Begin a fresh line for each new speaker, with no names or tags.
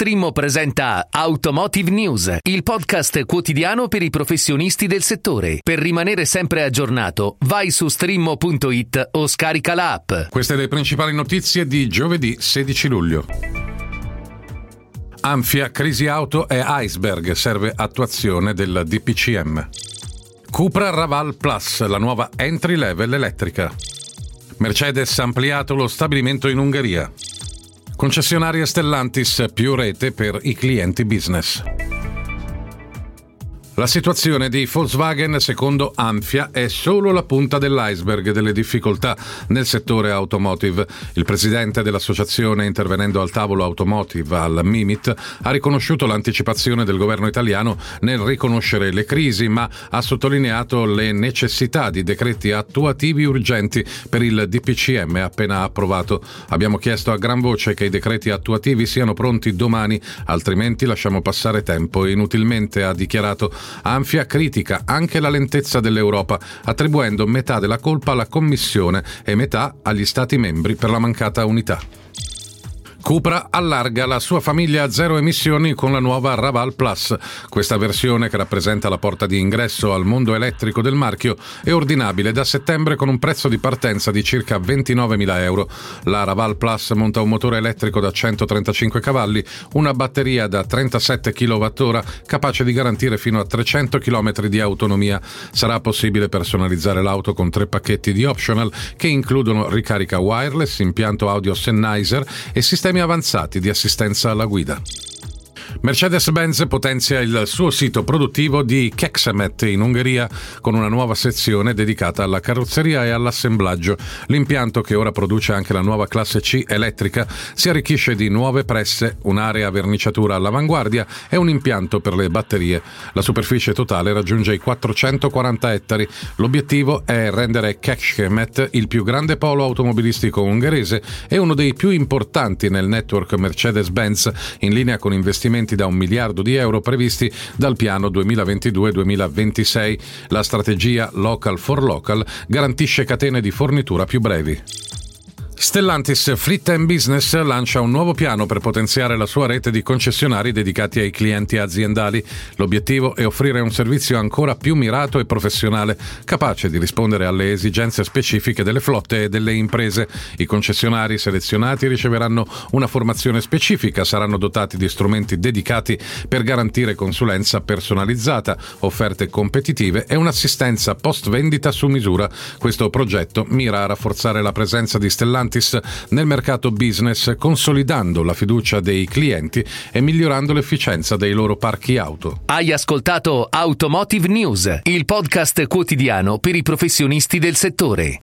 Strimmo presenta Automotive News, il podcast quotidiano per i professionisti del settore. Per rimanere sempre aggiornato, vai su strimmo.it o scarica l'app.
Queste le principali notizie di giovedì 16 luglio. Anfia, crisi auto e iceberg, serve attuazione del DPCM. Cupra Raval Plus, la nuova entry level elettrica. Mercedes ha ampliato lo stabilimento in Ungheria. Concessionaria Stellantis, più rete per i clienti business. La situazione di Volkswagen, secondo Anfia, è solo la punta dell'iceberg delle difficoltà nel settore automotive. Il presidente dell'associazione, intervenendo al tavolo automotive al MIMIT, ha riconosciuto l'anticipazione del governo italiano nel riconoscere le crisi, ma ha sottolineato le necessità di decreti attuativi urgenti per il DPCM appena approvato. Abbiamo chiesto a gran voce che i decreti attuativi siano pronti domani, altrimenti lasciamo passare tempo inutilmente, ha dichiarato. Anfia critica anche la lentezza dell'Europa, attribuendo metà della colpa alla Commissione e metà agli Stati membri per la mancata unità. Cupra allarga la sua famiglia a zero emissioni con la nuova Raval Plus. Questa versione, che rappresenta la porta di ingresso al mondo elettrico del marchio, è ordinabile da settembre con un prezzo di partenza di circa 29.000 euro. La Raval Plus monta un motore elettrico da 135 cavalli, una batteria da 37 kWh capace di garantire fino a 300 km di autonomia. Sarà possibile personalizzare l'auto con 3 pacchetti di optional che includono ricarica wireless, impianto audio Sennheiser e sistemi avanzati di assistenza alla guida. Mercedes-Benz potenzia il suo sito produttivo di Kecskemét in Ungheria con una nuova sezione dedicata alla carrozzeria e all'assemblaggio. L'impianto, che ora produce anche la nuova classe C elettrica, si arricchisce di nuove presse, un'area verniciatura all'avanguardia e un impianto per le batterie. La superficie totale raggiunge i 440 ettari. L'obiettivo è rendere Kecskemét il più grande polo automobilistico ungherese e uno dei più importanti nel network Mercedes-Benz, in linea con investimenti da 1 miliardo di euro previsti dal piano 2022-2026. La strategia Local for Local garantisce catene di fornitura più brevi. Stellantis Fleet and Business lancia un nuovo piano per potenziare la sua rete di concessionari dedicati ai clienti aziendali. L'obiettivo è offrire un servizio ancora più mirato e professionale, capace di rispondere alle esigenze specifiche delle flotte e delle imprese. I concessionari selezionati riceveranno una formazione specifica, saranno dotati di strumenti dedicati per garantire consulenza personalizzata, offerte competitive e un'assistenza post-vendita su misura. Questo progetto mira a rafforzare la presenza di Stellantis nel mercato business, consolidando la fiducia dei clienti e migliorando l'efficienza dei loro parchi auto.
Hai ascoltato Automotive News, il podcast quotidiano per i professionisti del settore.